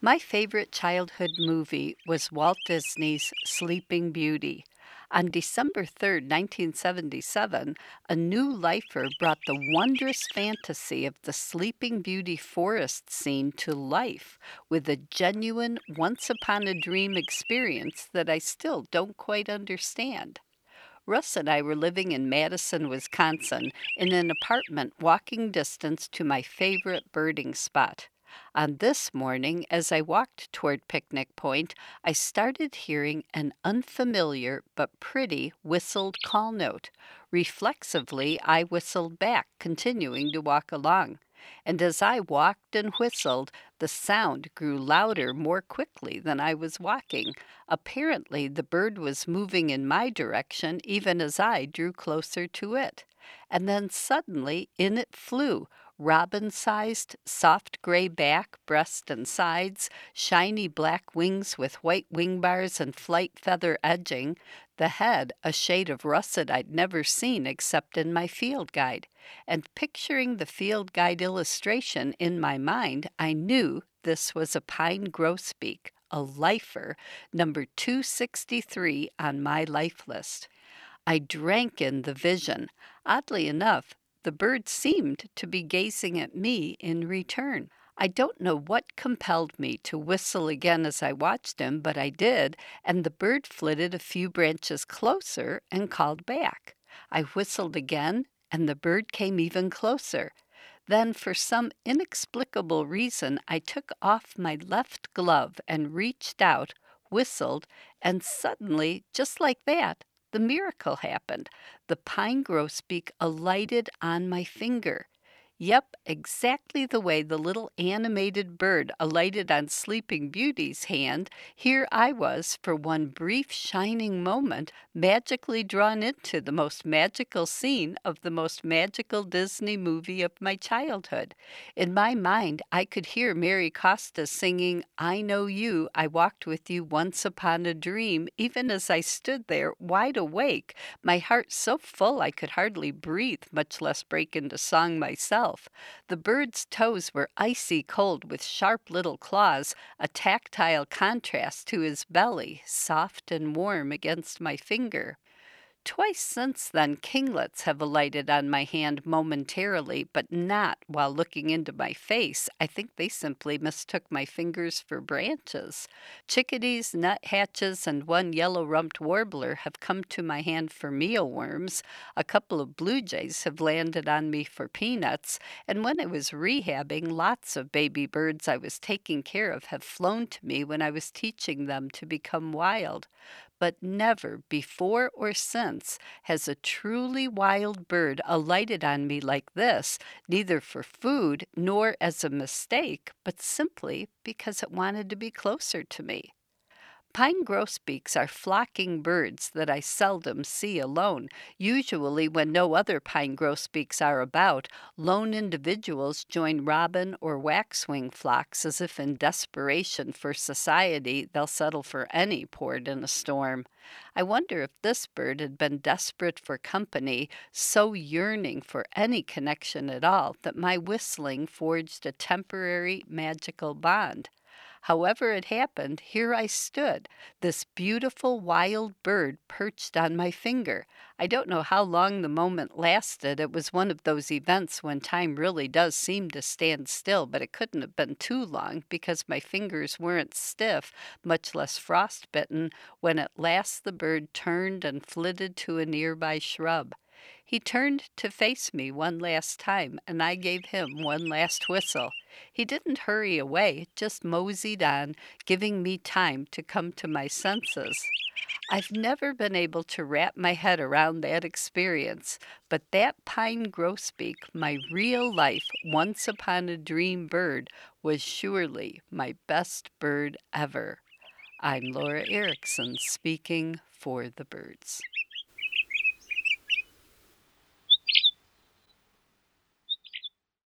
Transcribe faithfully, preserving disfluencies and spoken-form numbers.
My favorite childhood movie was Walt Disney's Sleeping Beauty. On December third, nineteen seventy-seven, a new lifer brought the wondrous fantasy of the Sleeping Beauty forest scene to life with a genuine once upon a dream experience that I still don't quite understand. Russ and I were living in Madison, Wisconsin, in an apartment walking distance to my favorite birding spot. On this morning, as I walked toward Picnic Point, I started hearing an unfamiliar but pretty whistled call note. Reflexively, I whistled back, continuing to walk along. And as I walked and whistled, the sound grew louder more quickly than I was walking. Apparently, the bird was moving in my direction even as I drew closer to it. And then suddenly in it flew, robin sized, soft gray back, breast, and sides, shiny black wings with white wing bars and flight feather edging, the head a shade of russet I'd never seen except in my field guide. And picturing the field guide illustration in my mind, I knew this was a pine grosbeak, a lifer, number two sixty-three on my life list. I drank in the vision. Oddly enough, the bird seemed to be gazing at me in return. I don't know what compelled me to whistle again as I watched him, but I did, and the bird flitted a few branches closer and called back. I whistled again, and the bird came even closer. Then, for some inexplicable reason, I took off my left glove and reached out, whistled, and suddenly, just like that, the miracle happened. The pine grosbeak alighted on my finger. Yep, exactly the way the little animated bird alighted on Sleeping Beauty's hand, here I was, for one brief shining moment, magically drawn into the most magical scene of the most magical Disney movie of my childhood. In my mind, I could hear Mary Costa singing, "I Know You, I Walked With You Once Upon a Dream," even as I stood there, wide awake, my heart so full I could hardly breathe, much less break into song myself. The bird's toes were icy cold with sharp little claws, a tactile contrast to his belly, soft and warm against my finger. Twice since then, kinglets have alighted on my hand momentarily, but not while looking into my face. I think they simply mistook my fingers for branches. Chickadees, nuthatches, and one yellow-rumped warbler have come to my hand for mealworms. A couple of blue jays have landed on me for peanuts. And when I was rehabbing, lots of baby birds I was taking care of have flown to me when I was teaching them to become wild. But never before or since has a truly wild bird alighted on me like this, neither for food nor as a mistake, but simply because it wanted to be closer to me. Pine grosbeaks are flocking birds that I seldom see alone. Usually, when no other pine grosbeaks are about, lone individuals join robin or waxwing flocks as if in desperation for society they'll settle for any port in a storm. I wonder if this bird had been desperate for company, so yearning for any connection at all that my whistling forged a temporary magical bond. However it happened, here I stood, this beautiful wild bird perched on my finger. I don't know how long the moment lasted. It was one of those events when time really does seem to stand still, but it couldn't have been too long because my fingers weren't stiff, much less frostbitten, when at last the bird turned and flitted to a nearby shrub. He turned to face me one last time, and I gave him one last whistle. He didn't hurry away, just moseyed on, giving me time to come to my senses. I've never been able to wrap my head around that experience, but that pine grosbeak, my real life, once upon a dream bird, was surely my best bird ever. I'm Laura Erickson, speaking for the birds.